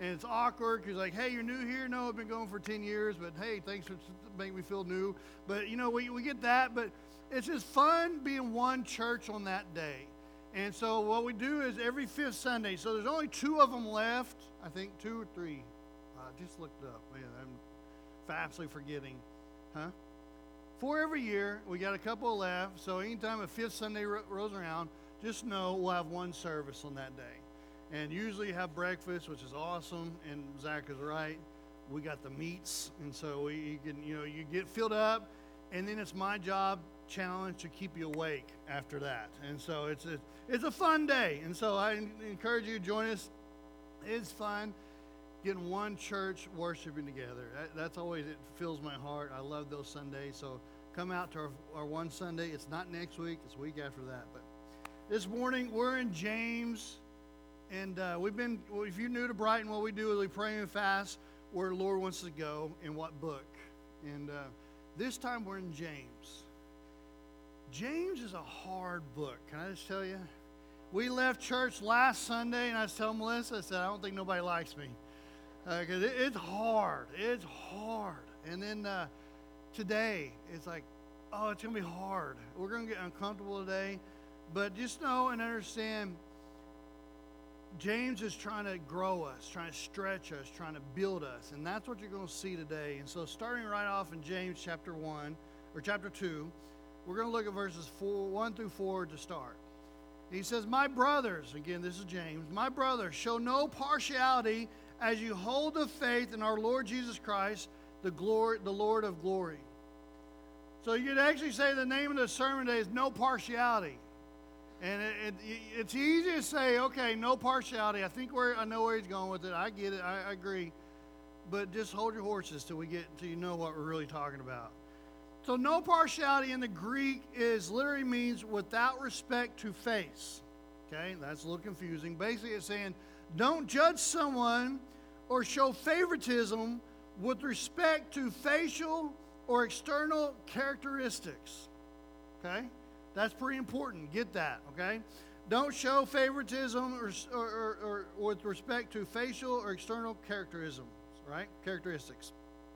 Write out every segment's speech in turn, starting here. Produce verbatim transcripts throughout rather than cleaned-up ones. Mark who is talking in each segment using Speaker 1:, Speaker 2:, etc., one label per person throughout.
Speaker 1: and it's awkward because like, hey, you're new here. No, I've been going for ten years, but hey, thanks for making me feel new. But you know, we we get that, but it's just fun being one church on that day. And so what we do is every fifth Sunday. So there's only two of them left. I think two or three. I just looked up. Man, I'm fastly forgetting. Huh? Four every year. We got a couple left. So anytime a fifth Sunday ro- rolls around, just know we'll have one service on that day. And usually you have breakfast, which is awesome. And Zach is right. We got the meats. And so we you can, you know, you get filled up. And then it's my job, challenge, to keep you awake after that. And so it's a, it's a fun day. And so I encourage you to join us. It's fun getting one church worshiping together. That, that's always, it fills my heart. I love those Sundays. So come out to our, our one Sunday. It's not next week. It's the week after that. But this morning, we're in James. And uh, we've been, well, if you're new to Brighton, what we do is we pray and fast where the Lord wants us to go in what book. And uh, this time we're in James. James is a hard book. Can I just tell you? We left church last Sunday, and I was telling Melissa, I said, I don't think nobody likes me. Because uh, it, it's hard. It's hard. And then uh, today, it's like, oh, it's going to be hard. We're going to get uncomfortable today. But just know and understand, James is trying to grow us, trying to stretch us, trying to build us. And that's what you're going to see today. And so starting right off in James chapter one, or chapter two, we're going to look at verses four, one through four to start. He says, my brothers, again, this is James, my brothers, show no partiality as you hold the faith in our Lord Jesus Christ, the glory, the Lord of glory. So you could actually say the name of the sermon today is No Partiality. And it, it, it's easy to say, okay, no partiality. I think where I know where he's going with it. I get it. I, I agree. But just hold your horses till we get till you know what we're really talking about. So no partiality in the Greek is literally means without respect to face. Okay, that's a little confusing. Basically, it's saying don't judge someone or show favoritism with respect to facial or external characteristics. Okay, that's pretty important. Get that. Okay, don't show favoritism or or, or, or with respect to facial or external characteristics. Right, characteristics.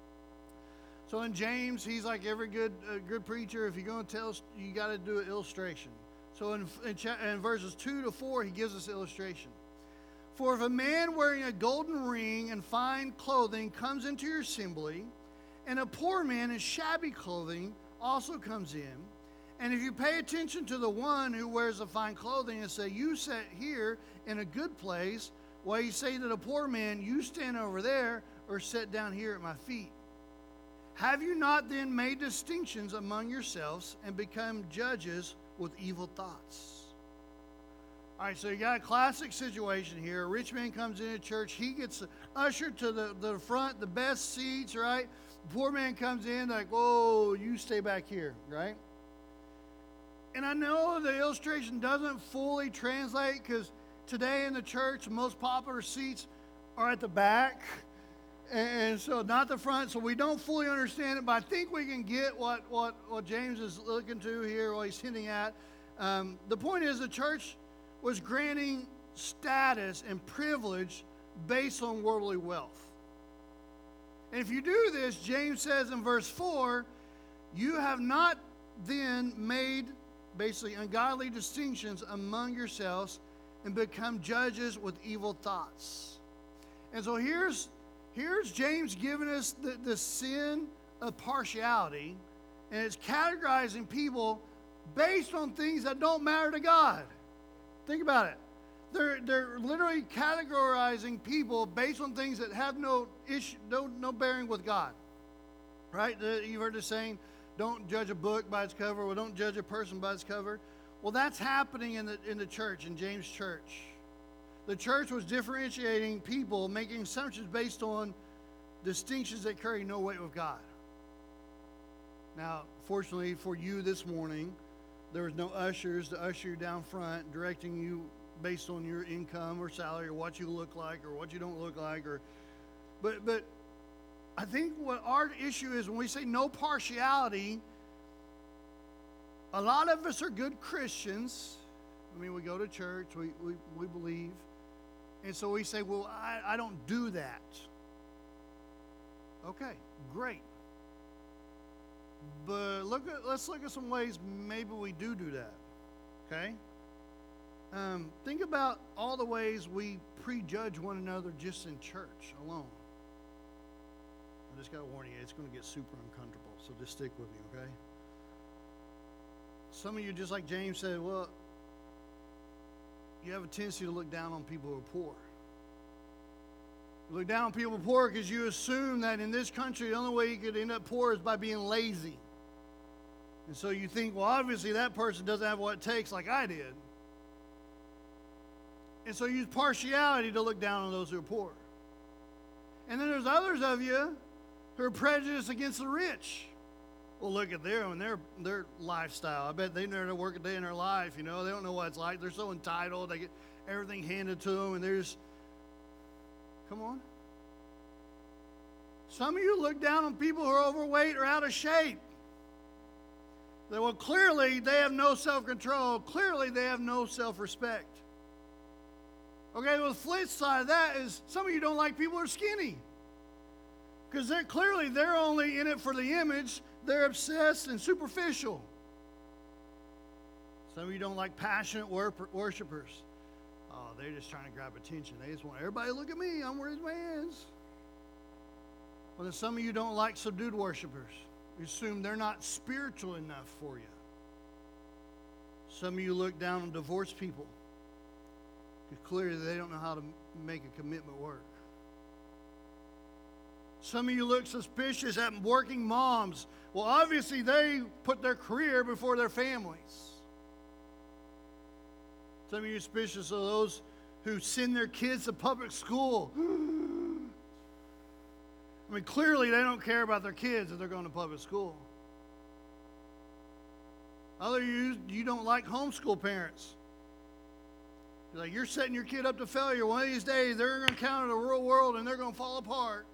Speaker 1: So in James, he's like every good uh, good preacher. If you're going to tell us, you got to do an illustration. So in, in, cha- in verses two to four, he gives us illustration. For if a man wearing a golden ring and fine clothing comes into your assembly, and a poor man in shabby clothing also comes in, and if you pay attention to the one who wears the fine clothing and say, you sit here in a good place, while you say to the poor man, you stand over there or sit down here at my feet. Have you not then made distinctions among yourselves and become judges with evil thoughts? All right, so you got a classic situation here. A rich man comes into church. He gets ushered to the, the front, the best seats, right? The poor man comes in like, whoa, you stay back here, right? And I know the illustration doesn't fully translate because today in the church, the most popular seats are at the back. And so not the front, so we don't fully understand it, but I think we can get what, what, what James is looking to here, what he's hinting at. Um, the point is the church was granting status and privilege based on worldly wealth. And if you do this, James says in verse four, you have not then made basically ungodly distinctions among yourselves and become judges with evil thoughts. And so here's Here's James giving us the, the sin of partiality, and it's categorizing people based on things that don't matter to God. Think about it. They're, they're literally categorizing people based on things that have no issue, no, no bearing with God. Right? You've heard the saying, don't judge a book by its cover, or don't judge a person by its cover. Well, that's happening in the, in the church, in James' church. The church was differentiating people, making assumptions based on distinctions that carry no weight with God. Now, fortunately for you this morning, there was no ushers to usher you down front, directing you based on your income or salary or what you look like or what you don't look like. Or, but, but I think what our issue is when we say no partiality, a lot of us are good Christians. I mean, we go to church, we, we, we believe. And so we say, well, I, I don't do that. Okay, great. But look at, let's look at some ways maybe we do do that. Okay? Um, think about all the ways we prejudge one another just in church alone. I just got to warn you, it's going to get super uncomfortable, so just stick with me, okay? Some of you, just like James said, well, you have a tendency to look down on people who are poor. You look down on people who are poor because you assume that in this country, the only way you could end up poor is by being lazy. And so you think, well, obviously that person doesn't have what it takes like I did. And so you use partiality to look down on those who are poor. And then there's others of you who are prejudiced against the rich. Well, look at them and their their lifestyle. I bet they never work a day in their life. You know, they don't know what it's like. They're so entitled. They get everything handed to them, and they're just, come on. Some of you look down on people who are overweight or out of shape. They, well, clearly they have no self-control. Clearly they have no self-respect. Okay, well, the flip side of that is some of you don't like people who are skinny. Because they're clearly they're only in it for the image. They're obsessed and superficial. Some of you don't like passionate worshipers. Oh, they're just trying to grab attention. They just want everybody to look at me. I'm where his man is. Well, then some of you don't like subdued worshipers. You assume they're not spiritual enough for you. Some of you look down on divorced people. Because clearly they don't know how to make a commitment work. Some of you look suspicious at working moms. Well, obviously they put their career before their families. Some of you are suspicious of those who send their kids to public school. I mean, clearly they don't care about their kids if they're going to public school. Other of you, you don't like homeschool parents. You're like, you're setting your kid up to failure. One of these days, they're going to encounter the real world and they're going to fall apart.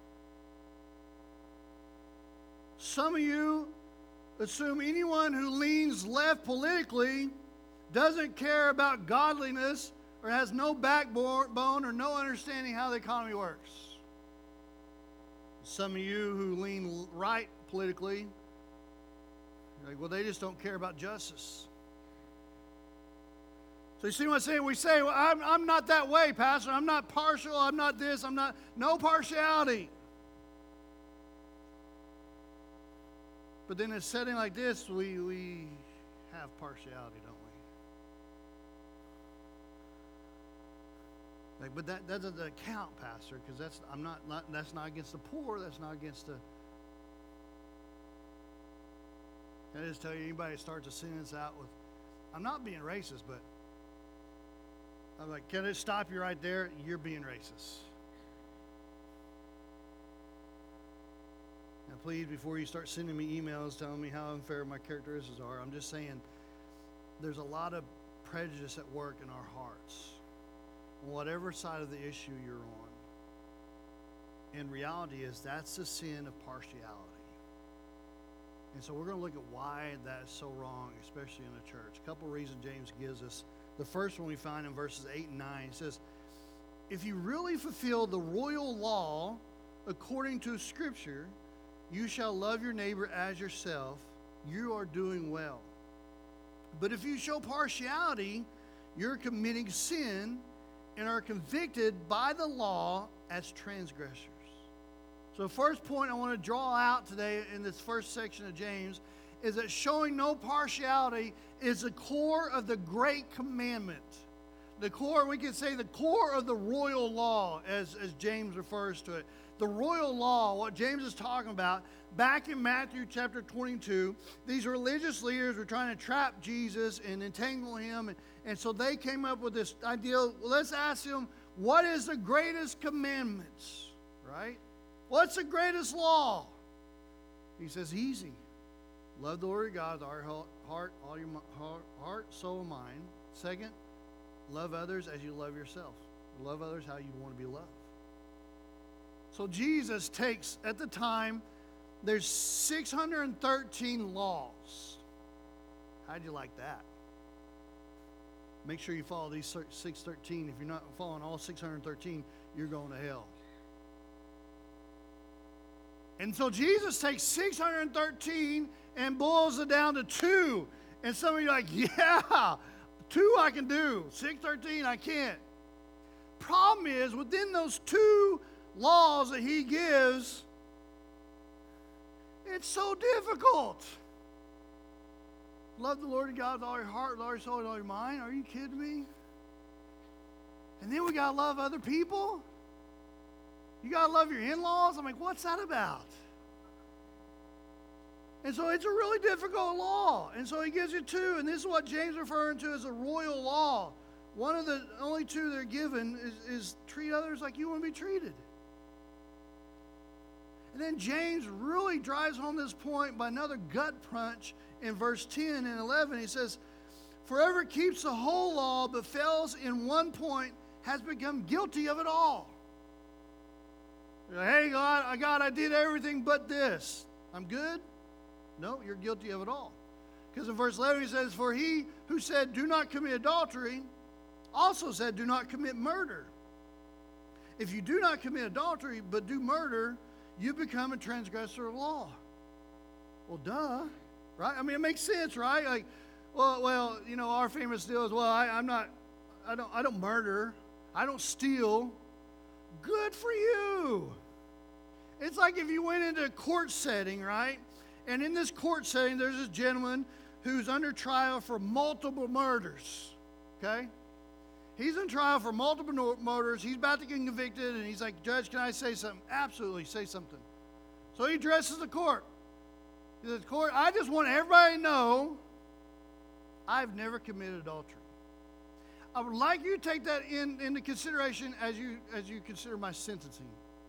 Speaker 1: Some of you assume anyone who leans left politically doesn't care about godliness or has no backbone or no understanding how the economy works. Some of you who lean right politically, you're like, well, they just don't care about justice. So you see what I'm saying? We say, well, I'm, I'm not that way, Pastor. I'm not partial. I'm not this. I'm not. No partiality. But then in a setting like this, we, we have partiality, don't we? Like, but that, that doesn't count, Pastor, because that's I'm not, not that's not against the poor. That's not against the. I just tell you, anybody starts a sentence out with, "I'm not being racist," but I'm like, can it stop you right there? You're being racist. Now, please, before you start sending me emails telling me how unfair my characteristics are, I'm just saying there's a lot of prejudice at work in our hearts, whatever side of the issue you're on. And reality is that's the sin of partiality. And so we're going to look at why that is so wrong, especially in the church. A couple of reasons James gives us. The first one we find in verses eight and nine. It says, if you really fulfill the royal law according to Scripture, you shall love your neighbor as yourself. You are doing well. But if you show partiality, you're committing sin and are convicted by the law as transgressors. So the first point I want to draw out today in this first section of James is that showing no partiality is the core of the great commandment. The core, we could say the core of the royal law, as, as James refers to it. The royal law, what James is talking about, back in Matthew chapter twenty-two, these religious leaders were trying to trap Jesus and entangle him. And, and so they came up with this idea, well, let's ask him, what is the greatest commandments, right? What's the greatest law? He says, easy. Love the Lord your God with all your heart, all your heart, heart, soul, and mind. Second, love others as you love yourself. Love others how you want to be loved. So Jesus takes, at the time, there's six hundred thirteen laws. How'd you like that? make sure you follow these six thirteen. If you're not following all six hundred thirteen, you're going to hell. And so Jesus takes six hundred thirteen and boils it down to two. And some of you are like, yeah, two I can do. six thirteen I can't. Problem is, within those two laws that he gives, it's so difficult. Love the Lord your God with all your heart, with all your soul, with all your mind. Are you kidding me? And then we got to love other people. You got to love your in-laws. I'm like, what's that about? And so it's a really difficult law. And so he gives you two. And this is what James is referring to as a royal law. One of the only two they're given is, is treat others like you want to be treated. And then James really drives home this point by another gut punch in verse ten and eleven. He says, "For whoever keeps the whole law but fails in one point has become guilty of it all." Hey, God, God, I did everything but this. I'm good? No, you're guilty of it all. Because in verse eleven he says, "For he who said, 'Do not commit adultery,' also said, 'Do not commit murder.' If you do not commit adultery but do murder, you become a transgressor of law." Well, duh, right? I mean, it makes sense, right? Like, well, well, you know, our famous deal is, well, I, I'm not, I don't, I don't murder, I don't steal. Good for you. It's like if you went into a court setting, right? And in this court setting, there's this gentleman who's under trial for multiple murders, okay? He's in trial for multiple murders. He's about to get convicted, and he's like, "Judge, can I say something?" "Absolutely, say something." So he addresses the court. He says, "Court, I just want everybody to know I've never committed adultery. I would like you to take that in, into consideration as you, as you consider my sentencing.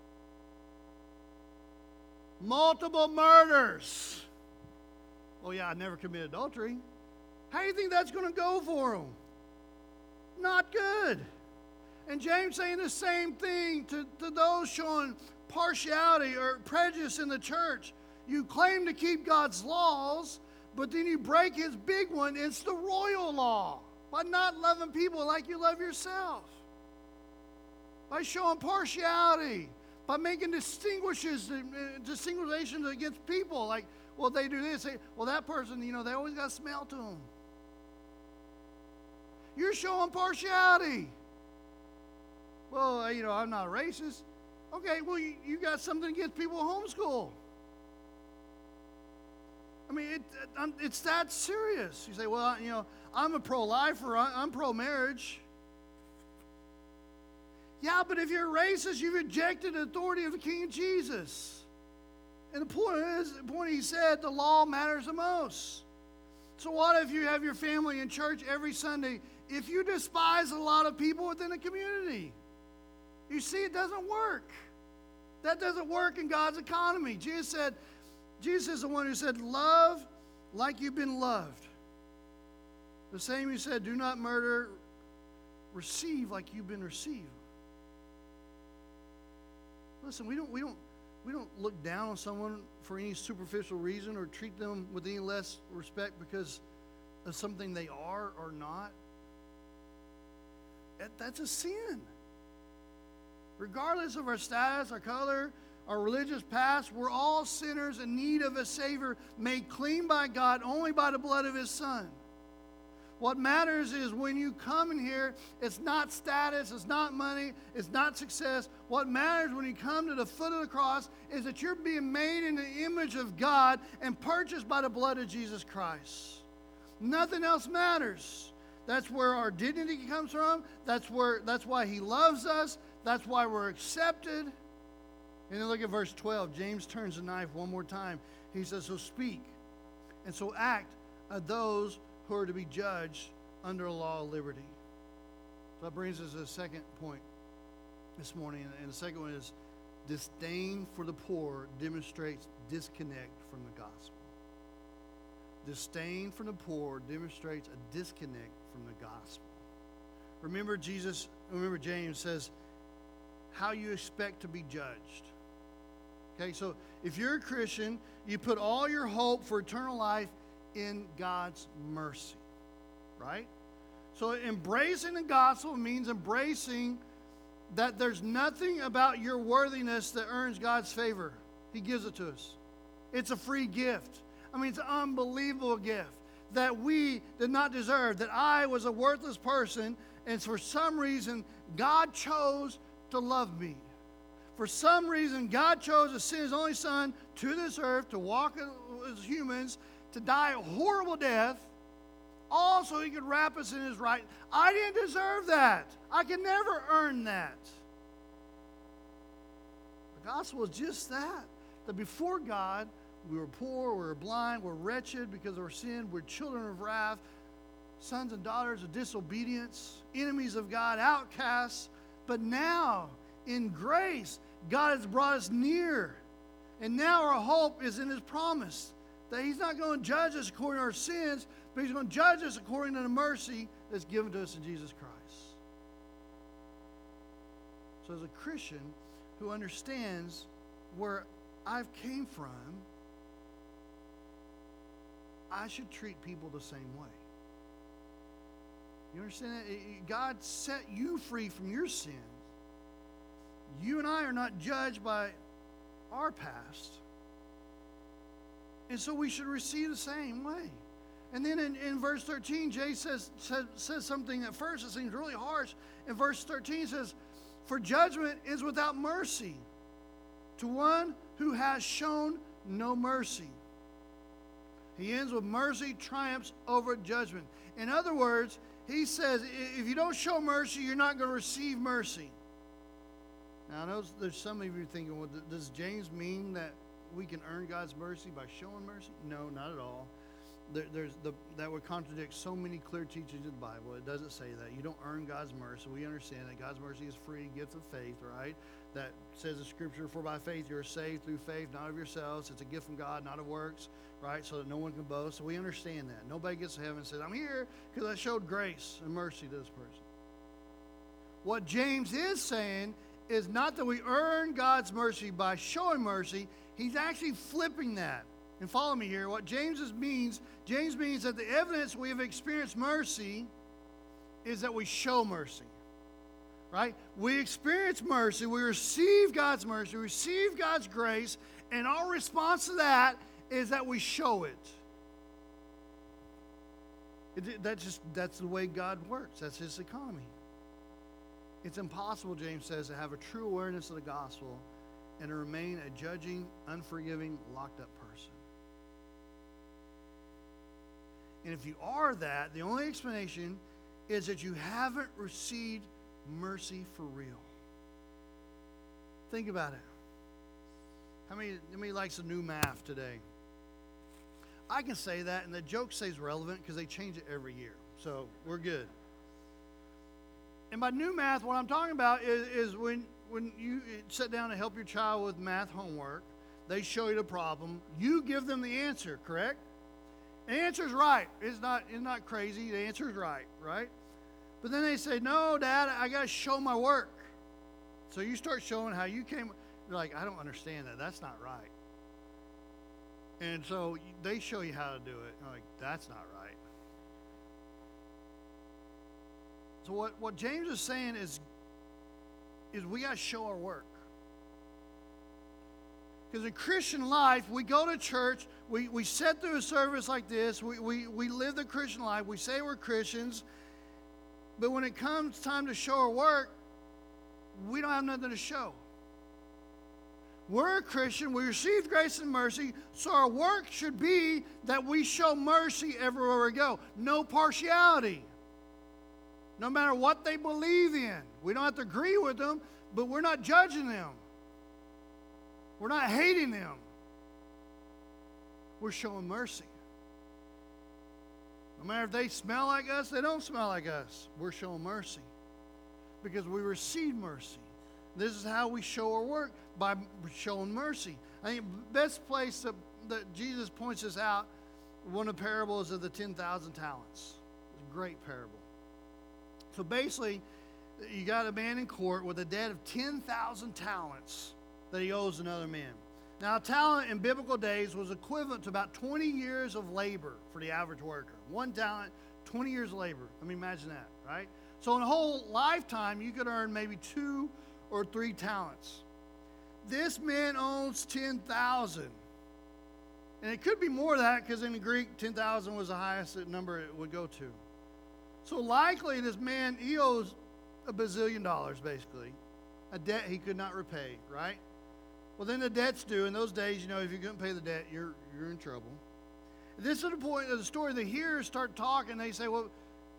Speaker 1: Multiple murders. Oh, yeah, I never committed adultery. How do you think that's going to go for him? Not good." And James saying the same thing to, to those showing partiality or prejudice in the church. You claim to keep God's laws, but then you break his big one. It's the royal law. By not loving people like you love yourself. By showing partiality. By making distinguishes, distinguishations against people. Like, well, they do this. They, well, that person, you know, they always got a smell to them. You're showing partiality. Well, you know, I'm not a racist. Okay, well, you, you got something against people who homeschool. I mean, it, it's that serious. You say, well, you know, I'm a pro-lifer. I'm pro-marriage. Yeah, but if you're a racist, you've rejected the authority of the King Jesus. And the point is, the point he said, the law matters the most. So what if you have your family in church every Sunday? If you despise a lot of people within the community, you see, it doesn't work. That doesn't work in God's economy. Jesus said, Jesus is the one who said, "Love like you've been loved." The same he said, "Do not murder, receive like you've been received." Listen, we don't we don't we don't look down on someone for any superficial reason or treat them with any less respect because of something they are or not. That, that's a sin. Regardless of our status, our color, our religious past, we're all sinners in need of a Savior made clean by God only by the blood of His Son. What matters is when you come in here, it's not status, it's not money, it's not success. What matters when you come to the foot of the cross is that you're being made in the image of God and purchased by the blood of Jesus Christ. Nothing else matters. That's where our dignity comes from. That's where that's why He loves us. That's why we're accepted. And then look at verse twelve. James turns the knife one more time. He says, "So speak and so act of those who are to be judged under a law of liberty." So that brings us to the second point this morning. And the second one is disdain for the poor demonstrates disconnect from the gospel. Disdain for the poor demonstrates a disconnect from the gospel. Remember Jesus, remember James says, how you expect to be judged. Okay, so if you're a Christian, you put all your hope for eternal life in God's mercy, right? So embracing the gospel means embracing that there's nothing about your worthiness that earns God's favor. He gives it to us. It's a free gift. I mean, it's an unbelievable gift that we did not deserve, that I was a worthless person, and for some reason, God chose to love me. For some reason, God chose to send His only Son to this earth to walk as humans, to die a horrible death, all so He could wrap us in His right. I didn't deserve that. I could never earn that. The gospel is just that. That before God, we were poor, we were blind, we're wretched because of our sin, we're children of wrath, sons and daughters of disobedience, enemies of God, outcasts. But now, in grace, God has brought us near. And now our hope is in His promise that He's not going to judge us according to our sins, but He's going to judge us according to the mercy that's given to us in Jesus Christ. So as a Christian who understands where I've came from, I should treat people the same way. You understand that? God set you free from your sins. You and I are not judged by our past. And so we should receive the same way. And then in, in verse thirteen, Jay says, says, says something at first that seems really harsh. In verse thirteen, it says, "For judgment is without mercy to one who has shown no mercy." He ends with mercy triumphs over judgment. In other words, he says, if you don't show mercy, you're not going to receive mercy. Now, I know there's some of you thinking, well, does James mean that we can earn God's mercy by showing mercy? No, not at all. There, there's the, that would contradict so many clear teachings in the Bible. It doesn't say that. You don't earn God's mercy. We understand that God's mercy is free, gift of faith, right? That says in Scripture, for by faith you are saved through faith, not of yourselves. It's a gift from God, not of works, right? So that no one can boast. So we understand that. Nobody gets to heaven and says, I'm here because I showed grace and mercy to this person. What James is saying is not that we earn God's mercy by showing mercy. He's actually flipping that. And follow me here. What James means, James means that the evidence we have experienced mercy is that we show mercy. Right? We experience mercy. We receive God's mercy. We receive God's grace. And our response to that is that we show it. it that's just that's the way God works. That's His economy. It's impossible, James says, to have a true awareness of the gospel and to remain a judging, unforgiving, locked up person. And if you are that, the only explanation is that you haven't received mercy for real. Think about it. How many, how many likes the new math today? I can say that, and the joke stays relevant because they change it every year. So we're good. And by new math, what I'm talking about is, is when, when you sit down to help your child with math homework, they show you the problem, you give them the answer, correct? The answer is right. It's not, it's not crazy. The answer is right, right? But then they say, no, Dad, I got to show my work. So you start showing how you came. They're like, I don't understand that. That's not right. And so they show you how to do it. You're like, that's not right. So what, what James is saying is, is we got to show our work. Because in Christian life, we go to church, we, we sit through a service like this, we, we, we live the Christian life, we say we're Christians, but when it comes time to show our work, we don't have nothing to show. We're a Christian, we received grace and mercy, so our work should be that we show mercy everywhere we go. No partiality. No matter what they believe in. We don't have to agree with them, but we're not judging them. We're not hating them. We're showing mercy. No matter if they smell like us, they don't smell like us. We're showing mercy because we receive mercy. This is how we show our work, by showing mercy. I think the best place that, that Jesus points this out, one of the parables of the ten thousand talents. It's a great parable. So basically, you got a man in court with a debt of ten thousand talents that he owes another man. Now, a talent in biblical days was equivalent to about twenty years of labor for the average worker. One talent, twenty years of labor. I mean, imagine that, right? So in a whole lifetime, you could earn maybe two or three talents. This man owns ten thousand. And it could be more of that because in the Greek, ten thousand was the highest number it would go to. So likely this man, he owes a bazillion dollars basically, a debt he could not repay, right? Well, then the debt's due. In those days, you know, if you couldn't pay the debt, you're, you're in trouble. This is the point of the story. The hearers start talking. They say, well,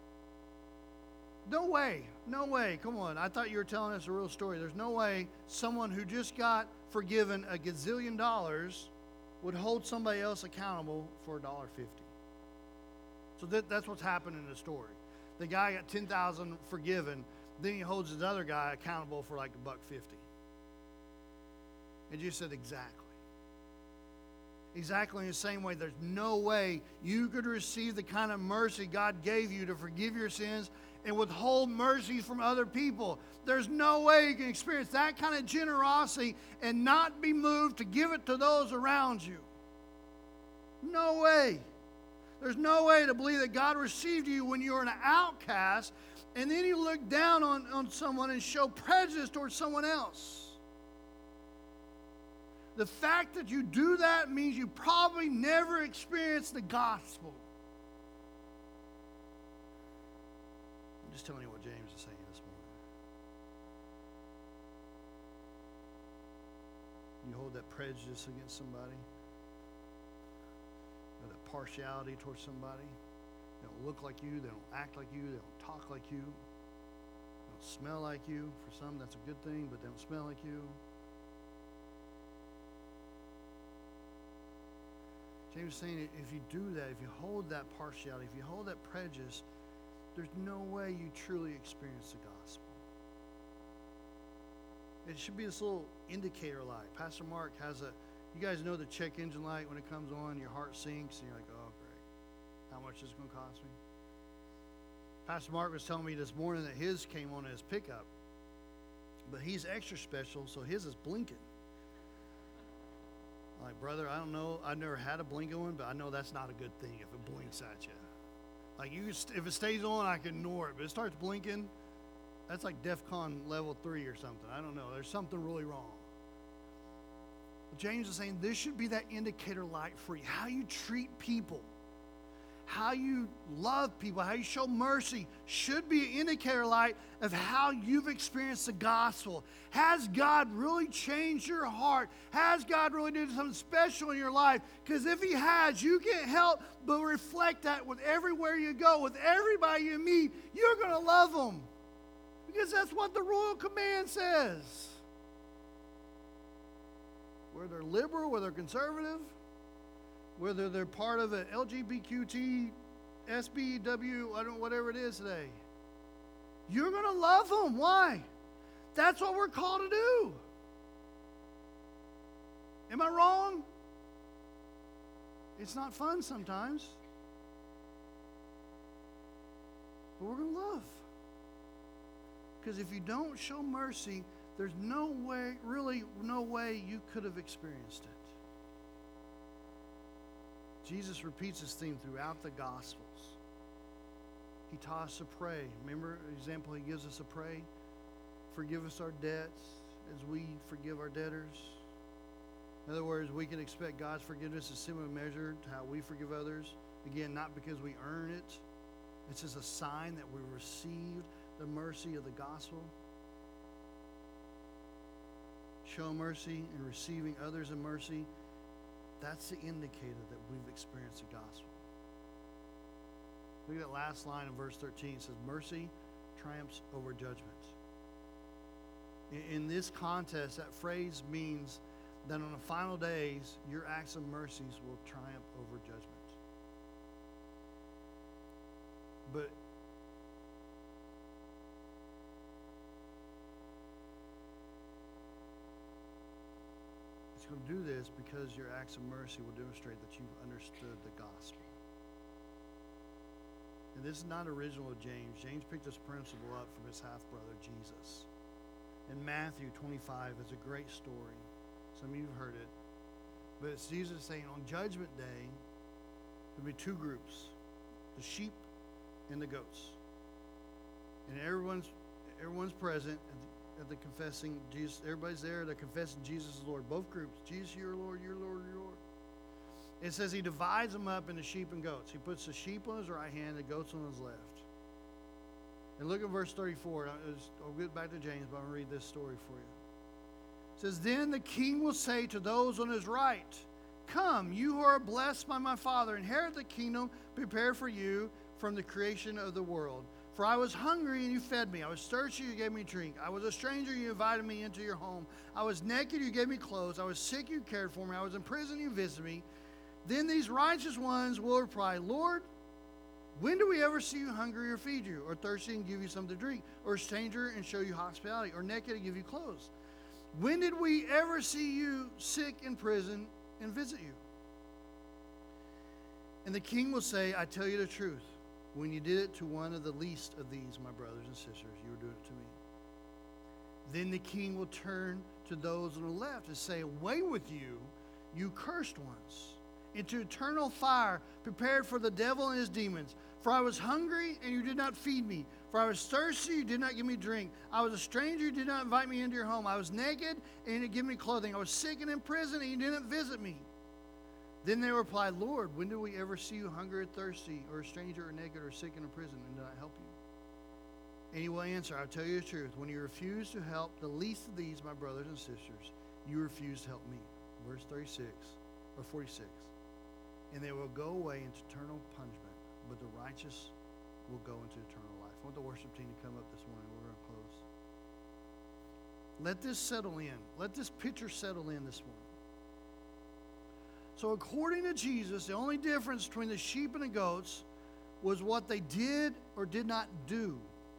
Speaker 1: no way, no way. Come on, I thought you were telling us a real story. There's no way someone who just got forgiven a gazillion dollars would hold somebody else accountable for a dollar fifty. So that, that's what's happened in the story. The guy got ten thousand forgiven, then he holds his other guy accountable for like a buck fifty. And Jesus said, exactly. Exactly in the same way, there's no way you could receive the kind of mercy God gave you to forgive your sins and withhold mercy from other people. There's no way you can experience that kind of generosity and not be moved to give it to those around you. No way. There's no way to believe that God received you when you were an outcast and then you look down on, on someone and show prejudice towards someone else. The fact that you do that means you probably never experienced the gospel. I'm just telling you what James is saying this morning. You hold that prejudice against somebody, or that partiality towards somebody. They don't look like you, they don't act like you, they don't talk like you, they don't smell like you. For some, that's a good thing, but they don't smell like you. James is saying if you do that, if you hold that partiality, if you hold that prejudice, there's no way you truly experience the gospel. It should be this little indicator light. Pastor Mark has a, you guys know the check engine light when it comes on, your heart sinks, and you're like, oh, great. How much is it going to cost me? Pastor Mark was telling me this morning that his came on his pickup, but he's extra special, so his is blinking. Like, brother, I don't know. I've never had a blinking one, but I know that's not a good thing if it blinks at you. Like, you, if it stays on, I can ignore it. But it starts blinking, that's like DEFCON level three or something. I don't know. There's something really wrong. James is saying this should be that indicator light for you. How you treat people, how you love people, how you show mercy should be an indicator light of how you've experienced the gospel. Has God really changed your heart? Has God really done something special in your life? Because if He has, you can't help but reflect that with everywhere you go, with everybody you meet. You're going to love them because that's what the royal command says. Whether they're liberal, whether they're conservative, whether they're part of an L G B T Q, S B W, I don't know, whatever it is today. You're going to love them. Why? That's what we're called to do. Am I wrong? It's not fun sometimes. But we're going to love. Because if you don't show mercy, there's no way, really no way you could have experienced it. Jesus repeats this theme throughout the Gospels. He taught us to pray. Remember the example He gives us to pray? Forgive us our debts as we forgive our debtors. In other words, we can expect God's forgiveness in similar measure to how we forgive others. Again, not because we earn it. It's just a sign that we received the mercy of the gospel. Show mercy and receiving others in mercy. That's the indicator that we've experienced the gospel. Look at that last line in verse thirteen. It says, mercy triumphs over judgment. In, in this context, that phrase means that on the final days, your acts of mercies will triumph over judgment. But it's going to do this because your acts of mercy will demonstrate that you've understood the gospel. And this is not original of James. James picked this principle up from his half-brother, Jesus. In Matthew twenty-five, it's a great story. Some of you have heard it. But it's Jesus saying on Judgment Day, there'll be two groups, the sheep and the goats. And everyone's everyone's present at the, at the confessing Jesus. Everybody's there. They're confessing Jesus is Lord. Both groups. Jesus, your Lord, your Lord, your Lord. It says he divides them up into sheep and goats. He puts the sheep on his right hand, the goats on his left. And look at verse thirty-four. I'll get back to James, but I'm going to read this story for you. It says, then the king will say to those on his right, come, you who are blessed by my Father, inherit the kingdom prepared for you from the creation of the world. For I was hungry, and you fed me. I was thirsty, you gave me drink. I was a stranger, you invited me into your home. I was naked, you gave me clothes. I was sick, you cared for me. I was in prison, you visited me. Then these righteous ones will reply, Lord, when do we ever see you hungry or feed you, or thirsty and give you something to drink, or a stranger and show you hospitality, or naked and give you clothes? When did we ever see you sick in prison and visit you? And the king will say, I tell you the truth. When you did it to one of the least of these, my brothers and sisters, you were doing it to me. Then the king will turn to those on the left and say, away with you, you cursed ones, into eternal fire prepared for the devil and his demons. For I was hungry, and you did not feed me. For I was thirsty, you did not give me drink. I was a stranger, you did not invite me into your home. I was naked, and you didn't give me clothing. I was sick and in prison, and you didn't visit me. Then they replied, Lord, when did we ever see you hungry or thirsty, or a stranger or naked or sick and in prison, and did not help you? And he will answer, I'll tell you the truth. When you refuse to help the least of these, my brothers and sisters, you refuse to help me. Verse thirty-six, or forty-six. And they will go away into eternal punishment, but the righteous will go into eternal life. I want the worship team to come up this morning. We're going to close. Let this settle in. Let this picture settle in this morning. So according to Jesus, the only difference between the sheep and the goats was what they did or did not do.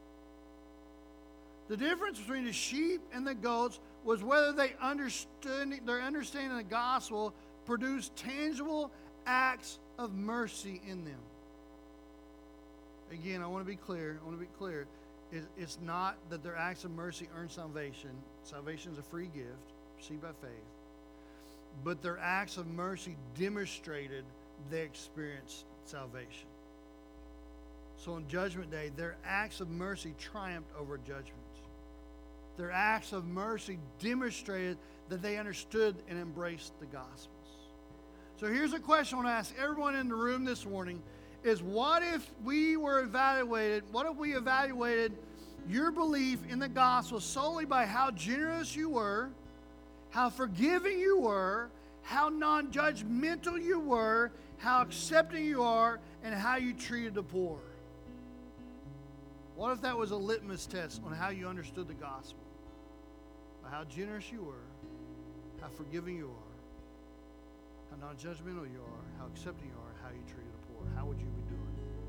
Speaker 1: The difference between the sheep and the goats was whether they understood, their understanding of the gospel produced tangible acts of mercy in them. Again, I want to be clear. I want to be clear. It's not that their acts of mercy earn salvation. Salvation is a free gift, received by faith. But their acts of mercy demonstrated they experienced salvation. So on Judgment Day, their acts of mercy triumphed over judgment. Their acts of mercy demonstrated that they understood and embraced the Gospels. So here's a question I want to ask everyone in the room this morning is what if we were evaluated, what if we evaluated your belief in the gospel solely by how generous you were, how forgiving you were, how non-judgmental you were, how accepting you are, and how you treated the poor? What if that was a litmus test on how you understood the gospel? By how generous you were, how forgiving you are, how non-judgmental you are, how accepting you are, how you treated the poor. How would you be doing?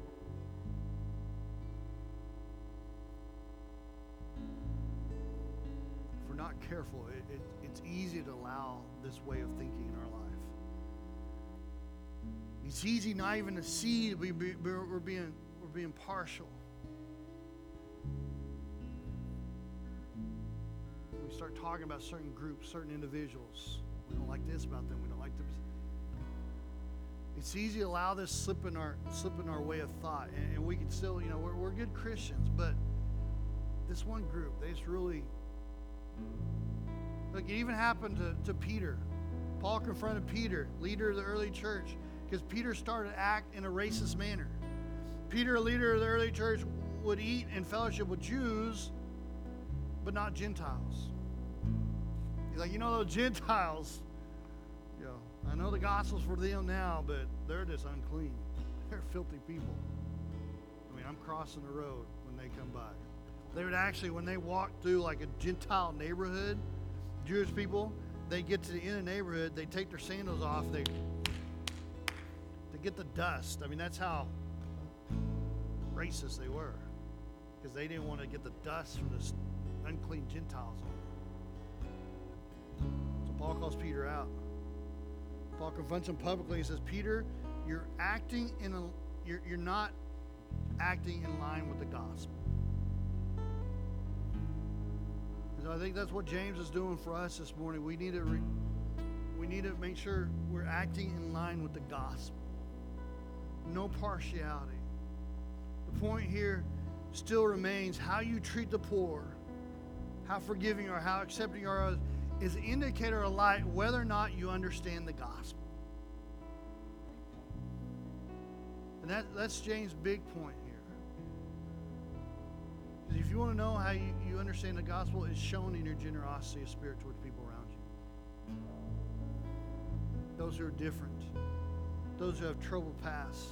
Speaker 1: If we're not careful, it, it, it's easy to allow this way of thinking in our life. It's easy not even to see we be, we're, we're being we're being partial. We start talking about certain groups, certain individuals. We don't like this about them. We don't like them. It's easy to allow this slip in our slip in our way of thought, and, and we can still, you know, we're, we're good Christians, but this one group, they just really. Look, it even happened to, to Peter. Paul confronted Peter, leader of the early church, because Peter started to act in a racist manner. Peter, a leader of the early church, would eat and fellowship with Jews, but not Gentiles. He's like, you know, those Gentiles, you know, I know the gospel's for them now, but they're just unclean. They're filthy people. I mean, I'm crossing the road when they come by. They would actually, when they walk through like a Gentile neighborhood, Jewish people, they get to the end of the neighborhood, they take their sandals off, they, they get the dust. I mean, that's how racist they were, because they didn't want to get the dust from this unclean Gentiles on them. So Paul calls Peter out. Paul confronts him publicly. He says, Peter, you're acting in a, you're, you're not acting in line with the gospel. And so I think that's what James is doing for us this morning. We need to re, we need to make sure we're acting in line with the gospel. No partiality. The point here still remains: how you treat the poor, how forgiving or how accepting you are, is an indicator of light whether or not you understand the gospel. And that, that's James' big point here. Because if you want to know how you, you understand the gospel, it's shown in your generosity of spirit towards people around you. Those who are different, those who have troubled pasts.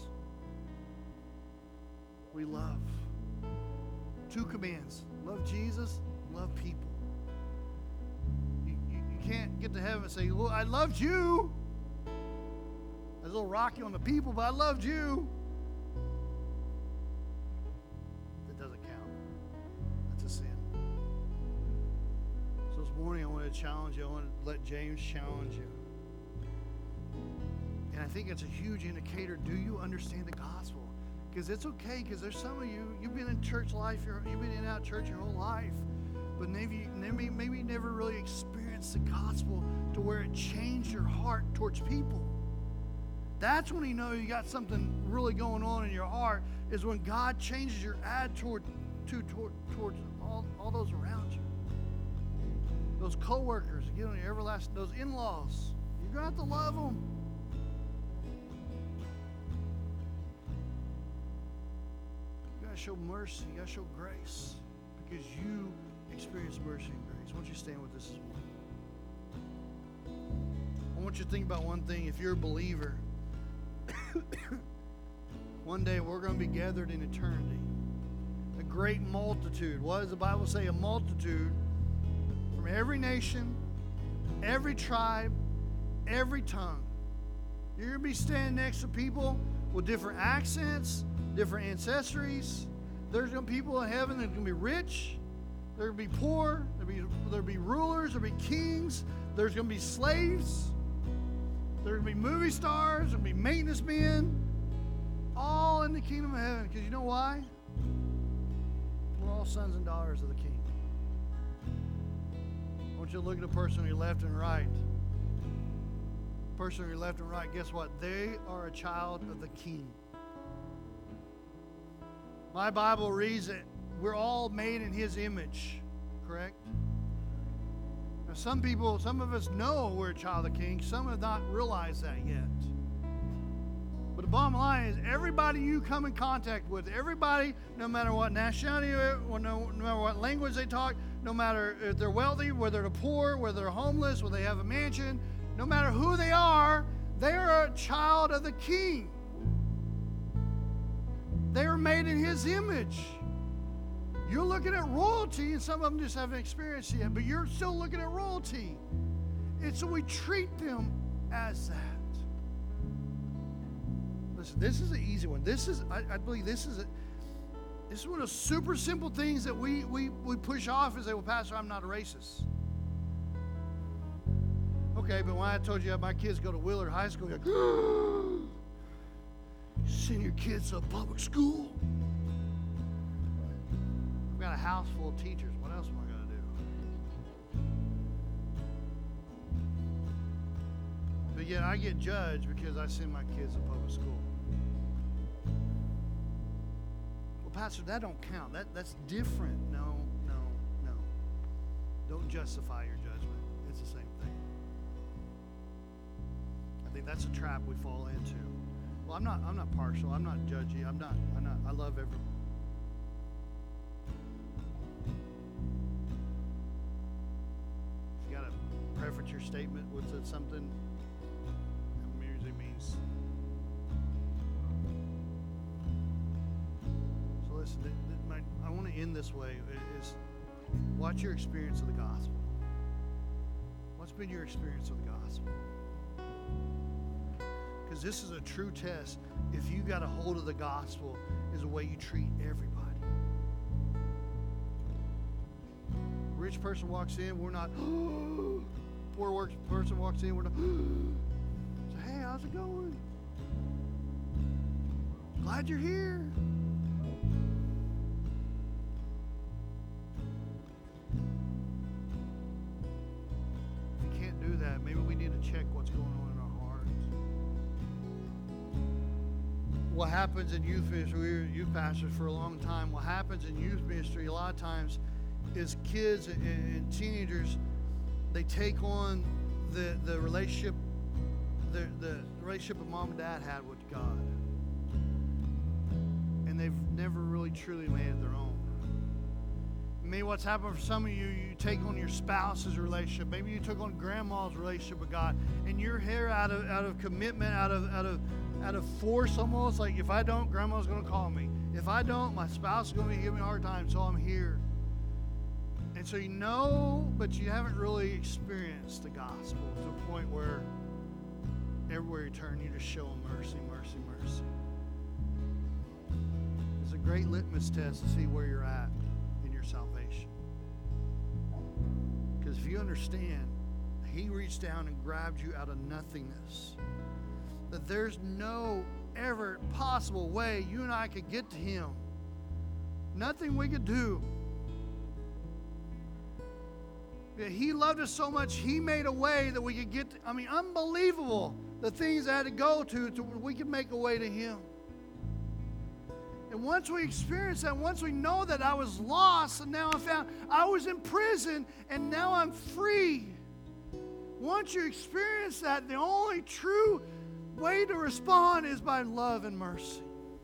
Speaker 1: We love. Two commands: love Jesus, love people. You, you, you can't get to heaven and say, well, I loved you. That's a little rocky on the people, but I loved you. That doesn't count. That's a sin. So this morning I want to challenge you. I want to let James challenge you. And I think it's a huge indicator. Do you understand the gospel? Because it's okay, because there's some of you, you've been in church life, you've been in and out of church your whole life, but maybe, maybe, maybe you never really experienced the gospel to where it changed your heart towards people. That's when you know you got something really going on in your heart, is when God changes your attitude toward, to, toward, towards all, all those around you. Those co-workers, you know, your everlasting, those in-laws, you're going to have to love them. Show mercy, you got to show grace, because you experience mercy and grace. I want you to stand with us this morning. I want you to think about one thing. If you're a believer, one day we're going to be gathered in eternity. A great multitude. What does the Bible say? A multitude from every nation, every tribe, every tongue. You're going to be standing next to people with different accents, different ancestries. There's going to be people in heaven that are going to be rich. They're going to be poor. There'll be, there'll be rulers. There'll be kings. There's going to be slaves. There's going to be movie stars. There'll be maintenance men. All in the kingdom of heaven. Because you know why? We're all sons and daughters of the King. I want you to look at the person on your left and right. The person on your left and right, guess what? They are a child of the King. My Bible reads that we're all made in His image, correct? Now, some people, some of us know we're a child of the King. Some have not realized that yet. But the bottom line is, everybody you come in contact with, everybody, no matter what nationality, or no, no matter what language they talk, no matter if they're wealthy, whether they're poor, whether they're homeless, whether they have a mansion, no matter who they are, they are a child of the King. They are made in His image. You're looking at royalty, and some of them just haven't experienced it yet, but you're still looking at royalty. And so we treat them as that. Listen, this is an easy one. This is, I, I believe this is a, this is one of the super simple things that we, we, we push off and say, well, Pastor, I'm not a racist. Okay, but when I told you my kids go to Willard High School, you're like, send your kids to a public school. I've got a house full of teachers. What else am I going to do? But yet I get judged because I send my kids to public school. Well, Pastor, that don't count. That that's different. No, no, no. Don't justify your judgment. It's the same thing. I think that's a trap we fall into. Well, I'm not. I'm not partial. I'm not judgy. I'm not. I'm not. I love everyone. If you got to preface your statement with something, that usually means. So listen. th- th- my, I want to end this way. Is what's your experience of the gospel? What's been your experience of the gospel? Because this is a true test. If you got a hold of the gospel, is the way you treat everybody. Rich person walks in, we're not. Poor work person walks in, we're not. So, hey, how's it going? Glad you're here. If you can't do that, maybe we need to check what's going on in our hearts. what happens in youth ministry, we were youth pastors for a long time, what happens in youth ministry a lot of times is kids and, and teenagers, they take on the, the relationship, the, the relationship that mom and dad had with God. And they've never really truly made it their own. Maybe what's happened for some of you, you take on your spouse's relationship. Maybe you took on grandma's relationship with God, and you're here out of out of commitment, out of out of out of force, almost like if I don't, grandma's going to call me. If I don't, my spouse is going to give me a hard time, so I'm here. And so you know, but you haven't really experienced the gospel to a point where everywhere you turn, you just show them mercy, mercy, mercy. It's a great litmus test to see where you're at in your salvation. Because if you understand, he reached down and grabbed you out of nothingness. That there's no ever possible way you and I could get to him. Nothing we could do. Yeah, he loved us so much, he made a way that we could get to, I mean, unbelievable, the things I had to go to, to we could make a way to him. And once we experience that, once we know that I was lost and now I'm found, I was in prison and now I'm free. Once you experience that, the only true way to respond is by love and mercy.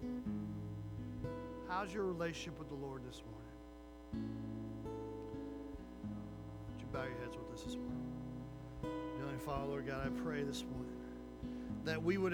Speaker 1: How's your relationship with the Lord this morning? Would you bow your heads with us this morning? Heavenly Father, Lord God, I pray this morning that we would